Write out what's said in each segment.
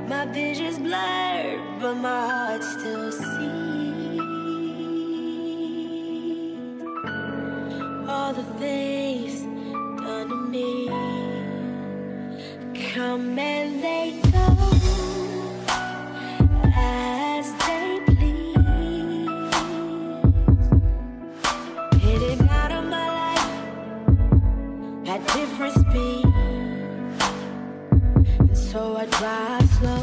My vision's blurred, but my heart still sees all the things done to me. Come and they go as they please, hitting out of my life at different speeds. And so I drive slow,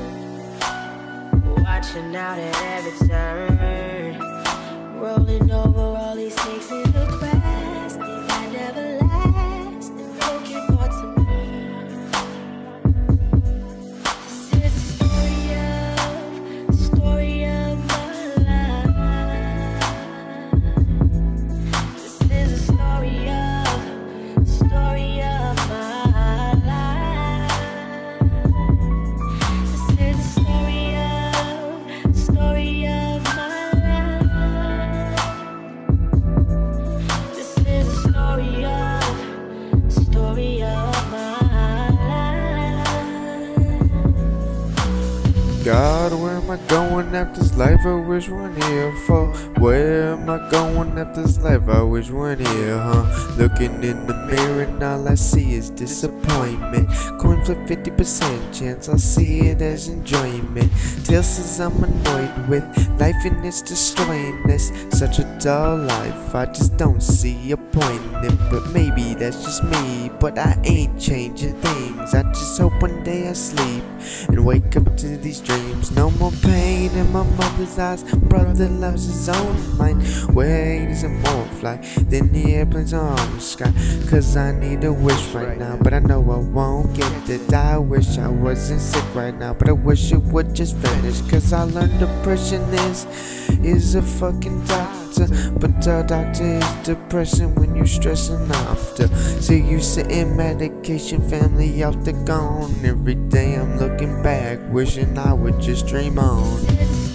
watching out at every turn, rolling over all these snakes in the grass. Things that never last, and broken parts of me. This is a story of my life. This is a story of my life. This is a story of my life. This is a story of my life. God, where am I going after this life? I wish one here for. Where am I going after this life? I wish one here, Looking in the mirror and all I see is disappointment. Coin flip 50% chance I'll see it as enjoyment. Till says I'm annoyed with life and it's destroying this. Such a dull life, I just don't see a point in it. But maybe that's just me, but I ain't changing things. I just hope one day I sleep and wake up to these dreams. No more pain in my mother's eyes. Brother loves his own mind. Where is and more fly than the airplanes on the sky. Cause I need a wish right now, but I know I won't get it. I wish I wasn't sick right now, but I wish it would just finish. Cause I learned depression is a fucking doctor. But the doctor is depression when you stressing after. So you sitting medication, family out the gone. Every day I'm looking back, wishing I would just dream on.